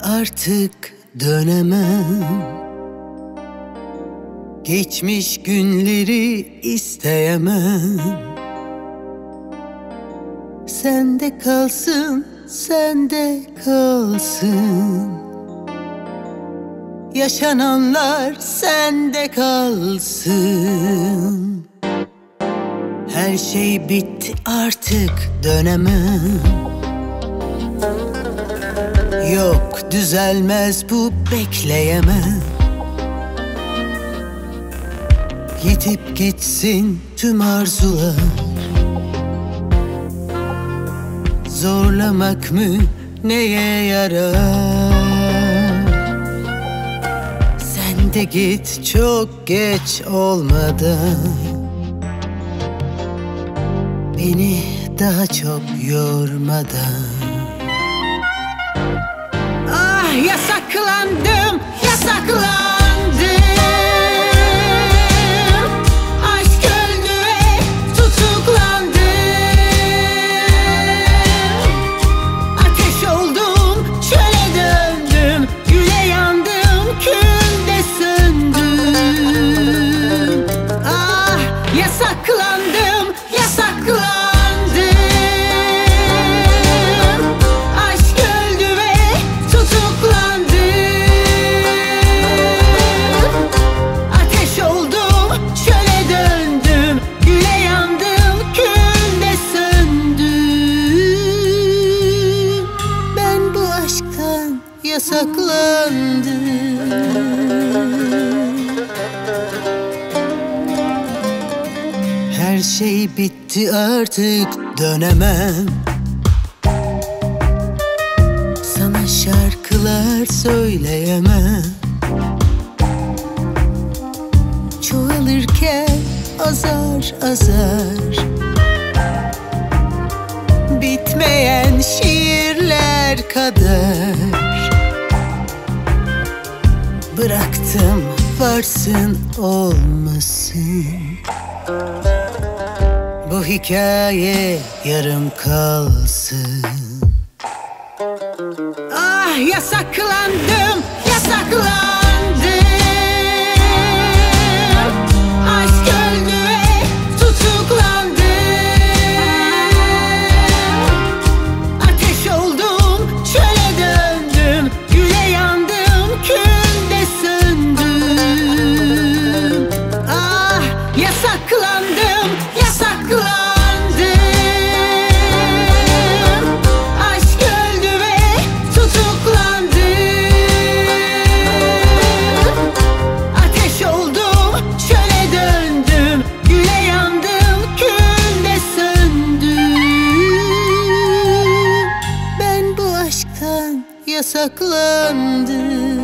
artık dönemem. Geçmiş günleri isteyemem. Sende kalsın, sende kalsın. Yaşananlar sende kalsın. Her şey bitti artık dönemem. Yok düzelmez bu, bekleyemem. Gidip gitsin tüm arzular. Zorlamak mı neye yarar? Sen de git çok geç olmadan. Beni daha çok yormadan. Ah yasaklandım, yasaklandım. Aşk öldü ve tutuklandım. Ateş oldum, çöle döndüm. Güle yandım, külde söndüm. Ah yasaklandım, yasaklandım. Yasaklandım. Her şey bitti artık dönemem. Sana şarkılar söyleyemem. Çoğalırken azar azar. Bitmeyen şiirler kadar. Bıraktım varsın olmasın. Bu hikaye yarım kalsın. Ah yasaklandım, yasaklandım. Aşk öldü ve tutuklandım. Ateş oldum, çöle döndüm. Güle yandım, külde söndüm. Ah yasaklandım, yasaklandım. Aşk öldü ve tutuklandım. Ateş oldum, çöle döndüm. Güle yandım, külde söndüm. Ben bu aşktan yasaklandım.